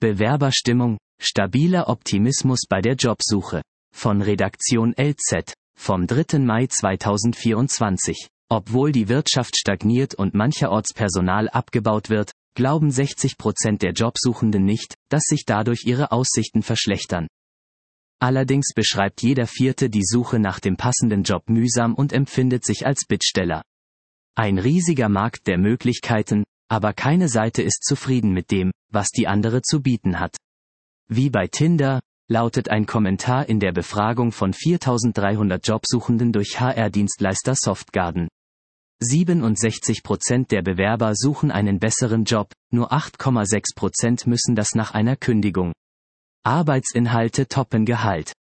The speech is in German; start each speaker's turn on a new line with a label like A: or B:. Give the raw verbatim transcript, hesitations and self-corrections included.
A: Bewerberstimmung, stabiler Optimismus bei der Jobsuche. Von Redaktion L Z, vom dritten Mai zweitausendvierundzwanzig. Obwohl die Wirtschaft stagniert und mancherorts Personal abgebaut wird, glauben sechzig Prozent der Jobsuchenden nicht, dass sich dadurch ihre Aussichten verschlechtern. Allerdings beschreibt jeder Vierte die Suche nach dem passenden Job mühsam und empfindet sich als Bittsteller. Ein riesiger Markt der Möglichkeiten, aber keine Seite ist zufrieden mit dem, was die andere zu bieten hat. Wie bei Tinder, lautet ein Kommentar in der Befragung von viertausenddreihundert Jobsuchenden durch H R-Dienstleister Softgarden. siebenundsechzig Prozent der Bewerber suchen einen besseren Job, nur acht Komma sechs Prozent müssen das nach einer Kündigung. Arbeitsinhalte toppen Gehalt.